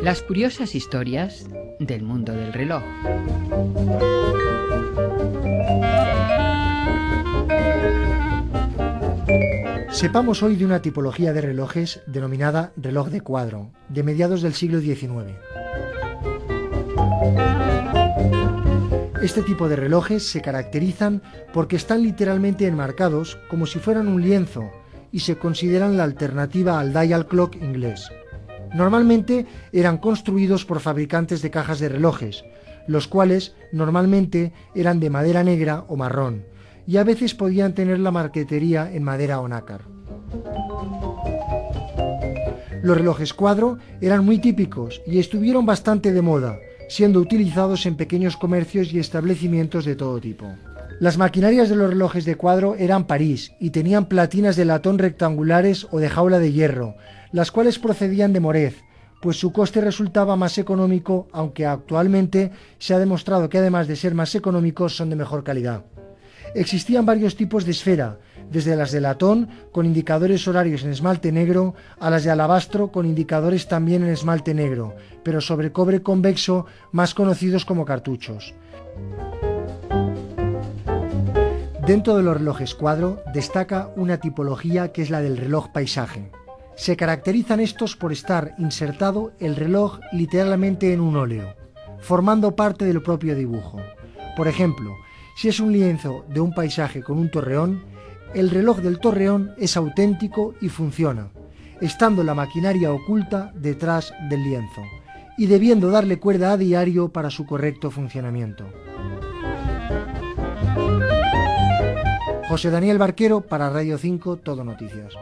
Las curiosas historias del mundo del reloj. Sepamos hoy de una tipología de relojes denominada reloj de cuadro, de mediados del siglo XIX. Este tipo de relojes se caracterizan porque están literalmente enmarcados como si fueran un lienzo y se consideran la alternativa al dial clock inglés. Normalmente eran construidos por fabricantes de cajas de relojes, los cuales normalmente eran de madera negra o marrón, y a veces podían tener la marquetería en madera o nácar. Los relojes cuadro eran muy típicos y estuvieron bastante de moda, siendo utilizados en pequeños comercios y establecimientos de todo tipo. Las maquinarias de los relojes de cuadro eran París y tenían platinas de latón rectangulares o de jaula de hierro, las cuales procedían de Morez, pues su coste resultaba más económico, aunque actualmente se ha demostrado que además de ser más económicos son de mejor calidad. Existían varios tipos de esfera, desde las de latón con indicadores horarios en esmalte negro a las de alabastro con indicadores también en esmalte negro, pero sobre cobre convexo, más conocidos como cartuchos. Dentro de los relojes cuadro destaca una tipología que es la del reloj paisaje. Se caracterizan estos por estar insertado el reloj literalmente en un óleo, formando parte del propio dibujo. Por ejemplo, si es un lienzo de un paisaje con un torreón, el reloj del torreón es auténtico y funciona, estando la maquinaria oculta detrás del lienzo y debiendo darle cuerda a diario para su correcto funcionamiento. José Daniel Barquero para Radio 5 Todo Noticias.